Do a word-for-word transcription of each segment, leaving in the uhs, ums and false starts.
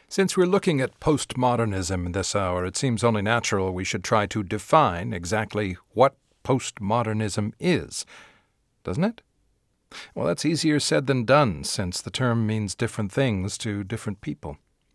Since we're looking at postmodernism in this hour, it seems only natural we should try to define exactly what postmodernism is, doesn't it? Well, that's easier said than done, since the term means different things to different people.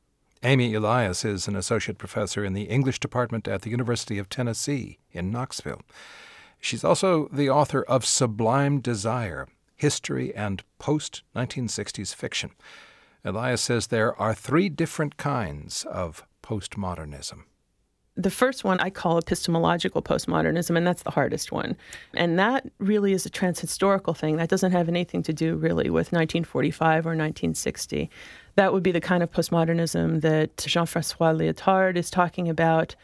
Amy Elias is an associate professor in the English department at the University of Tennessee in Knoxville. She's also the author of Sublime Desire, History and Post-nineteen sixties Fiction. Elias says there are three different kinds of postmodernism. The first one I call epistemological postmodernism, and that's the hardest one. And that really is a transhistorical thing. That doesn't have anything to do really with nineteen forty-five or nineteen sixty. That would be the kind of postmodernism that Jean-François Lyotard is talking about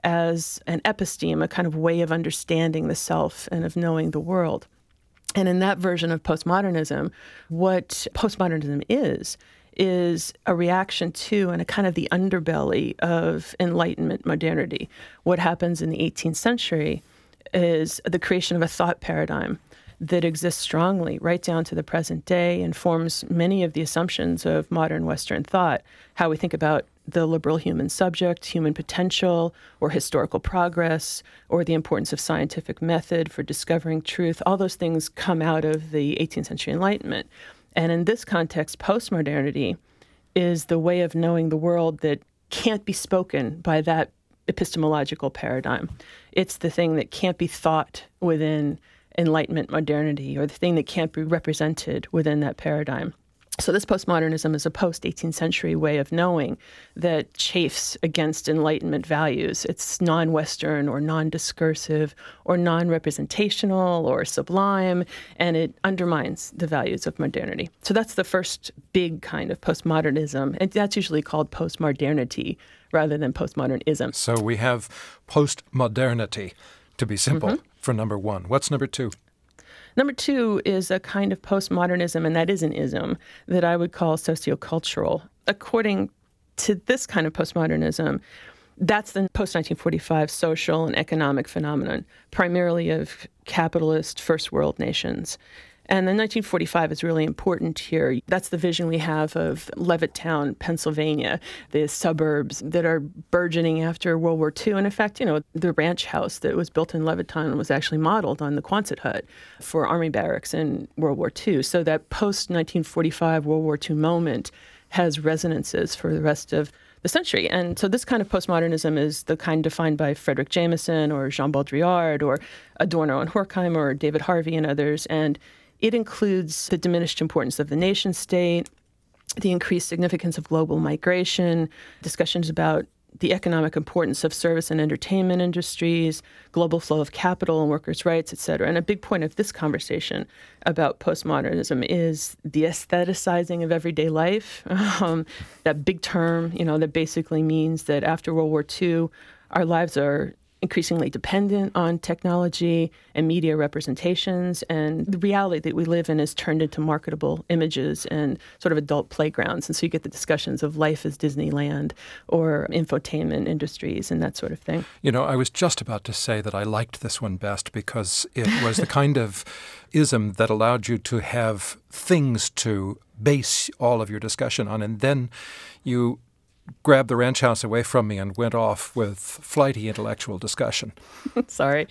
as an episteme, a kind of way of understanding the self and of knowing the world. And in that version of postmodernism, what postmodernism is, is a reaction to and a kind of the underbelly of Enlightenment modernity. What happens in the eighteenth century is the creation of a thought paradigm that exists strongly right down to the present day and forms many of the assumptions of modern Western thought, how we think about the liberal human subject, human potential, or historical progress, or the importance of scientific method for discovering truth. All those things come out of the eighteenth century Enlightenment. And in this context, postmodernity is the way of knowing the world that can't be spoken by that epistemological paradigm. It's the thing that can't be thought within Enlightenment modernity, or the thing that can't be represented within that paradigm. So this postmodernism is a post-eighteenth century way of knowing that chafes against Enlightenment values. It's non-Western or non-discursive or non-representational or sublime, and it undermines the values of modernity. So that's the first big kind of postmodernism, and that's usually called postmodernity rather than postmodernism. So we have postmodernity, to be simple, mm-hmm. for number one. What's number two? Number two is a kind of postmodernism, and that is an ism, that I would call sociocultural. According to this kind of postmodernism, that's the post-nineteen forty-five social and economic phenomenon, primarily of capitalist first world nations. And then nineteen forty-five is really important here. That's the vision we have of Levittown, Pennsylvania, the suburbs that are burgeoning after World War Two. And in fact, you know, the ranch house that was built in Levittown was actually modeled on the Quonset hut for Army barracks in World War Two. So that post-nineteen forty-five World War Two moment has resonances for the rest of the century. And so this kind of postmodernism is the kind defined by Frederick Jameson or Jean Baudrillard or Adorno and Horkheimer or David Harvey and others. And it includes the diminished importance of the nation state, the increased significance of global migration, discussions about the economic importance of service and entertainment industries, global flow of capital and workers' rights, et cetera. And a big point of this conversation about postmodernism is the aestheticizing of everyday life, um, that big term, you know, that basically means that after World War Two, our lives are increasingly dependent on technology and media representations, and the reality that we live in is turned into marketable images and sort of adult playgrounds. And so you get the discussions of life as Disneyland or infotainment industries and that sort of thing. You know, I was just about to say that I liked this one best because it was the kind of ism that allowed you to have things to base all of your discussion on, and then you grabbed the ranch house away from me and went off with flighty intellectual discussion. Sorry.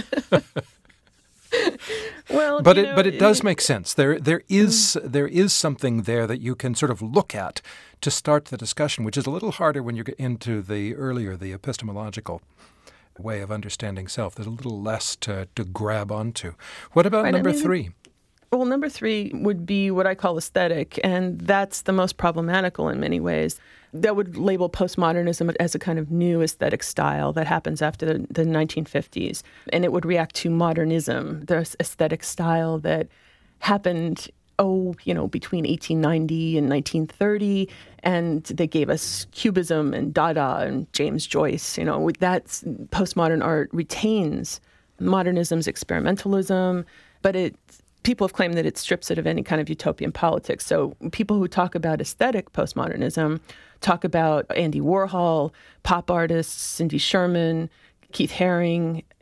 Well, but you it know, but it does make sense. There there is mm. there is something there that you can sort of look at to start the discussion, which is a little harder when you get into the earlier the epistemological way of understanding self. There's a little less to, to grab onto. What about right, number I mean, three? Well, number three would be what I call aesthetic, and that's the most problematical in many ways. That would label postmodernism as a kind of new aesthetic style that happens after the, the nineteen fifties. And it would react to modernism, the aesthetic style that happened, oh, you know, between eighteen ninety and nineteen thirty. And they gave us Cubism and Dada and James Joyce. You know, that's postmodern art retains modernism's experimentalism, but it people have claimed that it strips it of any kind of utopian politics. So people who talk about aesthetic postmodernism talk about Andy Warhol, pop artists, Cindy Sherman, Keith Haring,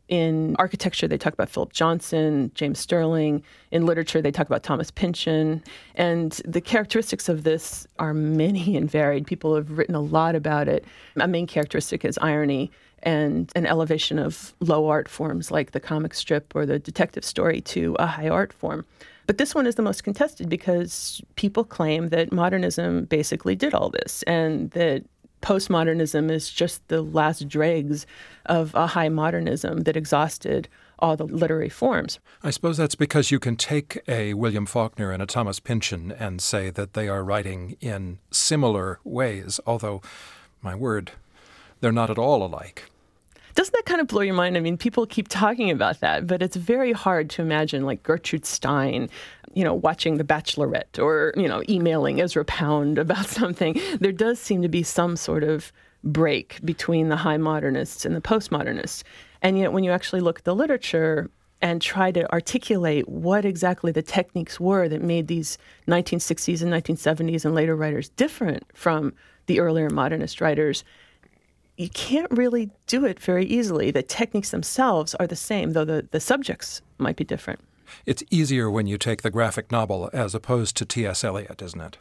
In architecture, they talk about Philip Johnson, James Stirling. In literature, they talk about Thomas Pynchon. And the characteristics of this are many and varied. People have written a lot about it. A main characteristic is irony and an elevation of low art forms like the comic strip or the detective story to a high art form. But this one is the most contested because people claim that modernism basically did all this and that postmodernism is just the last dregs of a high modernism that exhausted all the literary forms. I suppose that's because you can take a William Faulkner and a Thomas Pynchon and say that they are writing in similar ways, although, my word, they're not at all alike. Doesn't that kind of blow your mind? I mean, people keep talking about that, but it's very hard to imagine like Gertrude Stein, you know, watching The Bachelorette or, you know, emailing Ezra Pound about something. There does seem to be some sort of break between the high modernists and the postmodernists. And yet when you actually look at the literature and try to articulate what exactly the techniques were that made these nineteen sixties and nineteen seventies and later writers different from the earlier modernist writers, you can't really do it very easily. The techniques themselves are the same, though the, the subjects might be different. It's easier when you take the graphic novel as opposed to T S. Eliot, isn't it?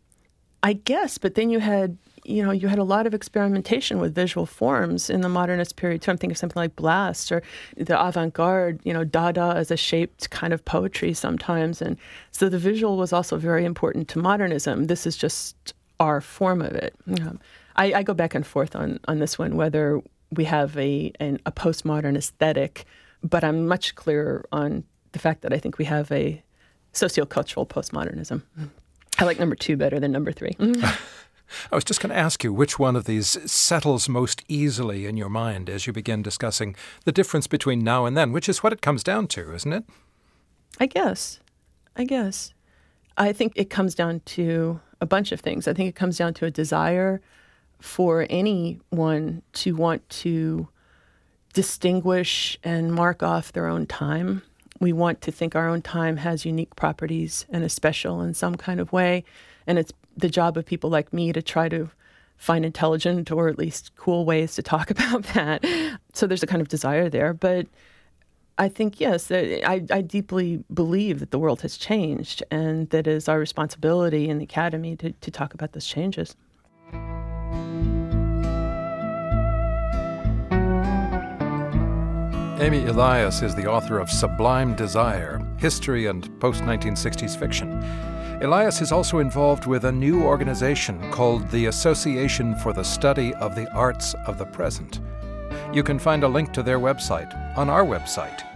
I guess, but then you had, you know, you had a lot of experimentation with visual forms in the modernist period too. I'm thinking of something like Blast or the avant-garde, you know, Dada as a shaped kind of poetry sometimes. And so the visual was also very important to modernism. This is just our form of it. Um, I, I go back and forth on, on this one, whether we have a, an, a postmodern aesthetic, but I'm much clearer on the fact that I think we have a sociocultural postmodernism. I like number two better than number three. I was just going to ask you which one of these settles most easily in your mind as you begin discussing the difference between now and then, which is what it comes down to, isn't it? I guess. I guess. I think it comes down to a bunch of things. I think it comes down to a desire for anyone to want to distinguish and mark off their own time. We want to think our own time has unique properties and is special in some kind of way. And it's the job of people like me to try to find intelligent or at least cool ways to talk about that. So there's a kind of desire there. But I think, yes, I, I deeply believe that the world has changed and that it is our responsibility in the academy to, to talk about those changes. Amy Elias is the author of Sublime Desire, History and Post-nineteen sixties Fiction. Elias is also involved with a new organization called the Association for the Study of the Arts of the Present. You can find a link to their website on our website,